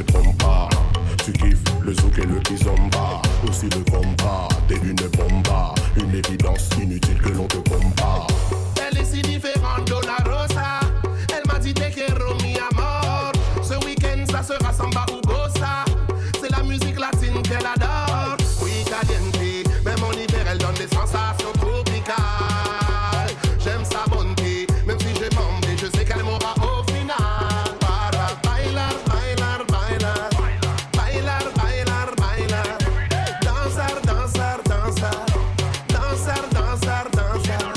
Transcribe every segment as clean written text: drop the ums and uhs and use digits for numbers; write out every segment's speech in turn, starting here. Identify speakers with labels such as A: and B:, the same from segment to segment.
A: te trompe pas. Tu kiffes le zouk et le kizomba. Aussi le combat, t'es une bomba. Une évidence inutile que l'on te combat.
B: Elle est si différente, Donna Rosa. Elle m'a dit te quiero mi amor. Ce week-end ça sera samba ou bossa. C'est la musique latine qu'elle adore. Oui, caliente, même en hiver elle donne des sensations tropicales. J'aime sa bonté, même si j'ai bombé, je sais qu'elle m'aura au final. Para bailar, bailar, bailar. Bailar, bailar, bailar. Danzar, danzar, danzar. Danzar, danzar, danzar.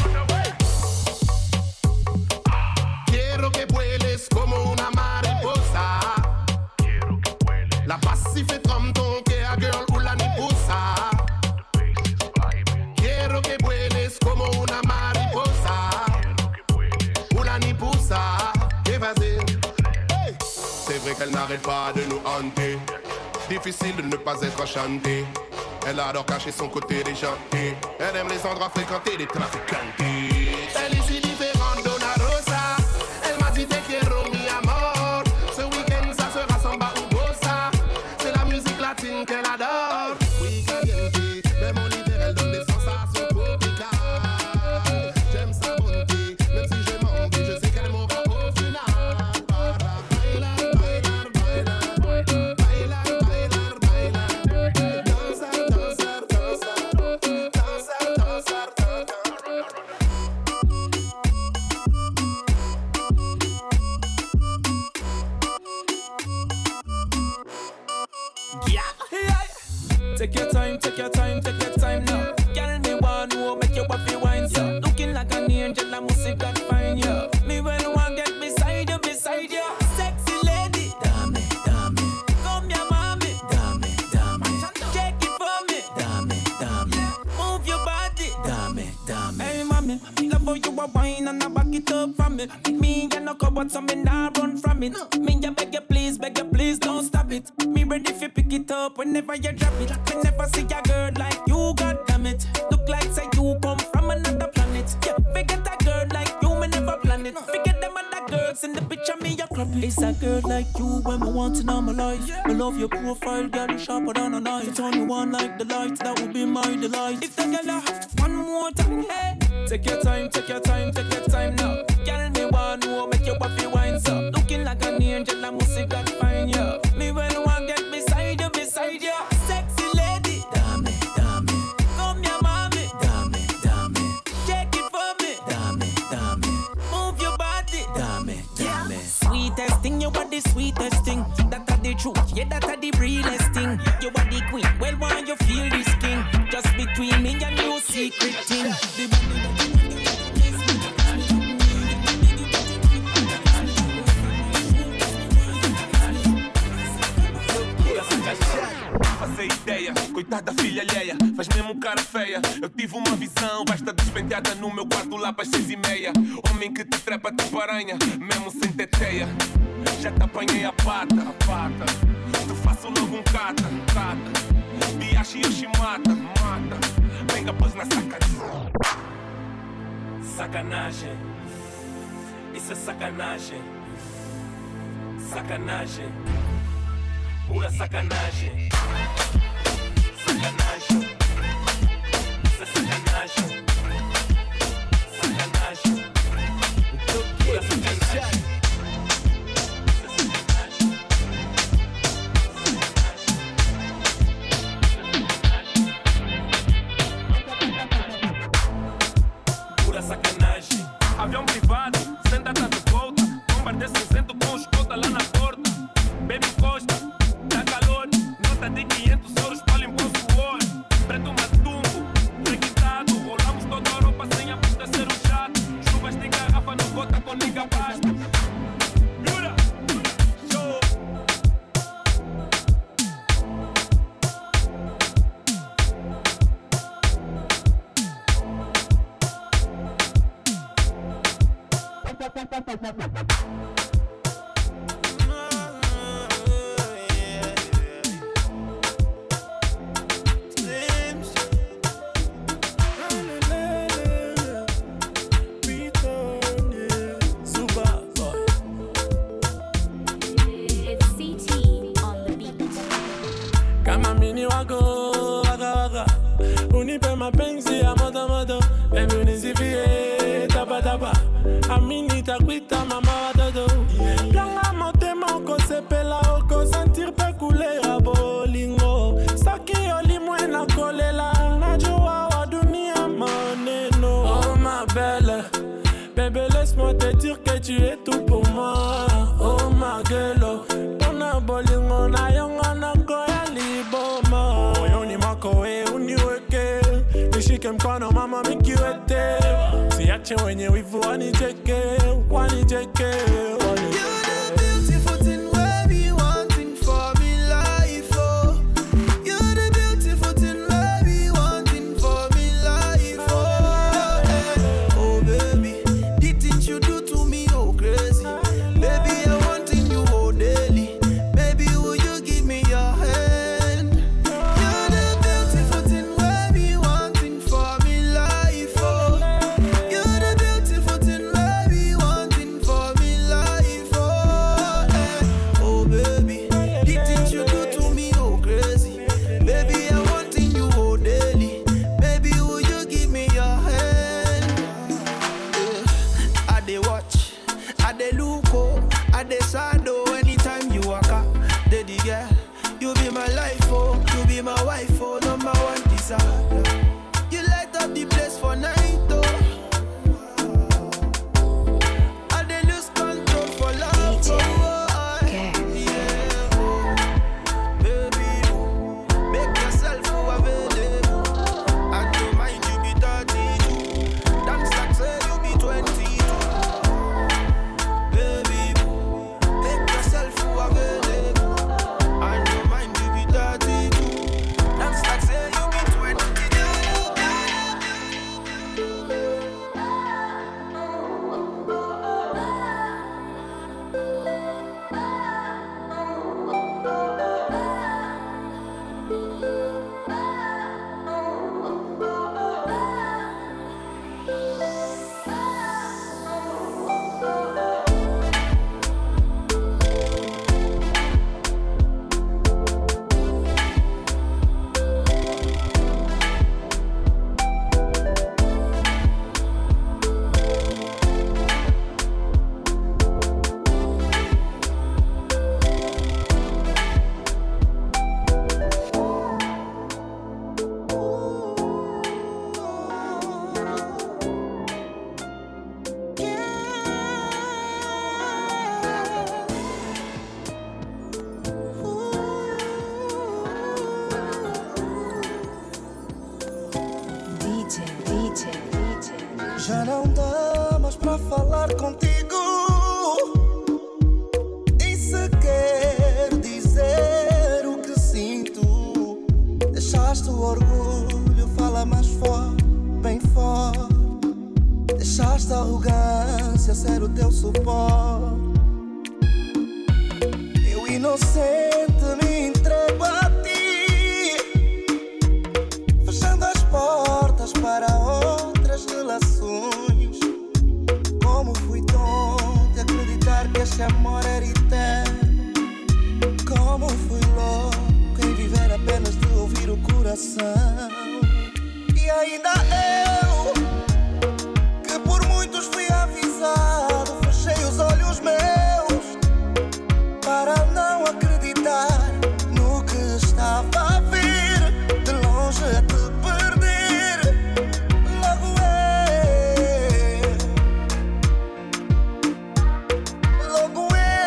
B: Quiero que vueles como una mariposa. La pacifique comme ton care girl ou la nipusa. Quiero que vueles como una mariposa. Una nipusa. Que vas-y. C'est vrai qu'elle n'arrête pas de nous hanter. Difficile de ne pas être enchantée. Elle adore cacher son côté déjanté. Elle aime les endroits fréquentés des trafiquantes. Elle est si différente, Donna Rosa. Elle m'a dit te quiero mi amor. Ce week-end ça sera samba ou bossa. C'est la musique latine qu'elle adore. Oui, caliente, même en hiver elle donne des sensations tropicales. J'aime sa bonté, même si j'ai menti, je sais qu'elle m'aura au final. Para bailar, bailar, bailar. Bailar, bailar, bailar. Danzar, danzar, danzar. Danzar, danzar, danzar.
C: Take your time, take your time, take your time now. Girl, me want to make you happy wine, so looking like an angel, I must see God find you. Me when I want get beside you, sexy lady. Dame, dame, come here, mommy. Dame, dame, shake it for me. Dame, dame, move your body. Dame, dame. Hey, mommy, love how you a wine and I back it up from me. Me and no cupboard, so me nah run from it. Me ya beg you please, don't stop it. Me ready if you pick it up whenever you drop it. I never see a girl like you, god damn it. Look like say you come from another planet. Yeah, forget a girl like you, me never plan it. Forget them other girls in the picture, me a crop it. It's a girl like you when me want in all my life. I love your profile, girl, you sharper than a knife. It's only one like the light, that would be my delight. If the girl one more time, hey. Take your time, take your time, take your time now. Girl, me want to make you happy wine, so looking like an angel, I must see God find you. Me when I want get beside you, sexy lady. Dame, dame, come here, mommy. Dame, dame, shake it for me. Dame, dame, move your body. Dame, dame. Sweetest thing, you are the sweetest thing. That are the truth, yeah, that are the realest thing. You are the queen, well, why you feel this king? Just between me and you, secret thing.
D: Fazer ideia, coitada da filha alheia. Faz mesmo cara feia. Eu tive uma visão, vai estar despenteada no meu quarto lá para 6:30. Homem que te trepa tipo aranha, mesmo sem teteia. Já te apanhei a pata. Te faço logo um cata. Biachi Yoshimata, mata. Venga pois na sacanagem. Sacanagem. Isso é sacanagem. Sacanagem. Pura sacanagem. Sacanagem. Isso é sacanagem. Sacanagem. Pura sacanagem. Pura sacanagem. Avião privado, sem data de volta. Bombardeio cinzento com escolta lá na porta. Baby Costa, dá calor. Nota de 500 euros para limpar o suor. Preto matumbo, requintado. Rolamos toda a Europa sem a pista ser um chato. Chuvas de garrafa, não gota com nigga basta. Jura? Show!
E: It's CT on yaba. Aminita kuita mama dodo. Planga motema oko sepela oko sentir pe couler a bolingo. Saki olimwe na kolela. Najua wa dunia maneno. Oh ma belle, bébé laisse-moi te dire que tu es tout pour moi. Oh ma gueule, ton bolingo na yonga na koya liboma. Oyoni makoe uniweke. Nishike mkono mama mikiwete. Siache wenye wivu wanijeke, wanijeke, wanijeke.
F: You're the beautiful thing where we wanting for me life, oh. You're the beautiful thing where we wanting for me life, oh. Oh baby, the things you do to me, oh crazy. Baby, I wanting you all daily. Baby, will you give me your hand? You're the beautiful thing where we wanting for me life, oh. You're the beautiful thing where we wanting for me life, oh. Oh baby, the things you do to me, oh crazy. Baby, I wanting you all daily. Baby, will you give me your hand? I dey watch, I dey look, oh, I dey sad, oh. Anytime you walk up, daddy girl, you be my life, oh. You be my wife, oh, number one desire. You light up the place for night, oh. I dey lose control for love, oh. Yeah, oh. Baby, oh, make yourself available. I don't mind you be 32. Dance like say you be 22. Baby, oh, make yourself available. I don't mind you be 32. Dance like say you be 22.
G: Já não dá mais pra falar contigo. E se quer dizer o que sinto, deixaste o orgulho, fala mais forte, bem forte. Deixaste a arrogância ser o teu suporte. Eu inocente me entrego a ti, fechando as portas para outras relações. Como fui tonto de acreditar que este amor era eterno. Como fui louco em viver apenas de ouvir o coração. E ainda eu, que por muitos fui avisado, fechei os olhos meus para não acreditar no que estava a vir, de longe a te perder. Logo eu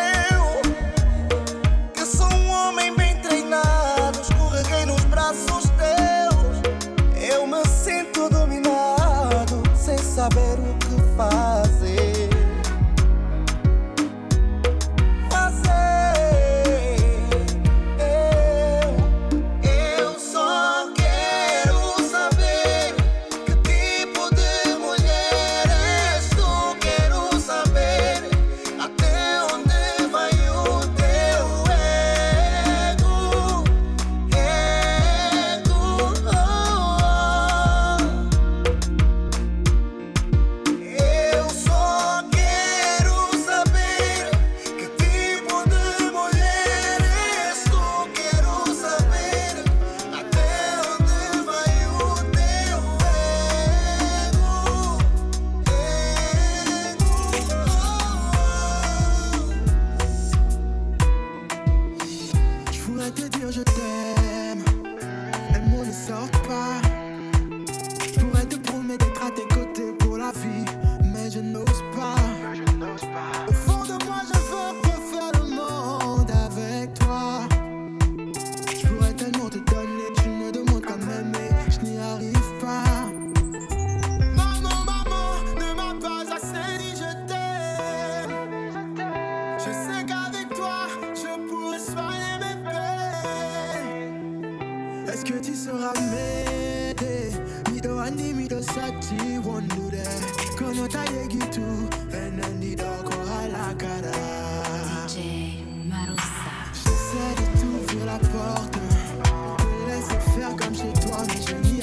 F: n'ose pas. Au fond de moi, je veux refaire le monde avec toi. Je pourrais tellement te donner, tu me demandes qu'à m'aimer, je n'y arrive pas. Maman, ne m'a pas assez dit je t'aime. Je sais qu'avec toi, je pourrais soigner mes peines. Est-ce que tu sauras m'aider? Mido andi, mido sati, wondude. Kono taye gitu, enandi doko halakara.
H: DJ Marussa.
F: J'essaie de t'ouvrir la porte, te laisser faire comme chez toi, mais je n'y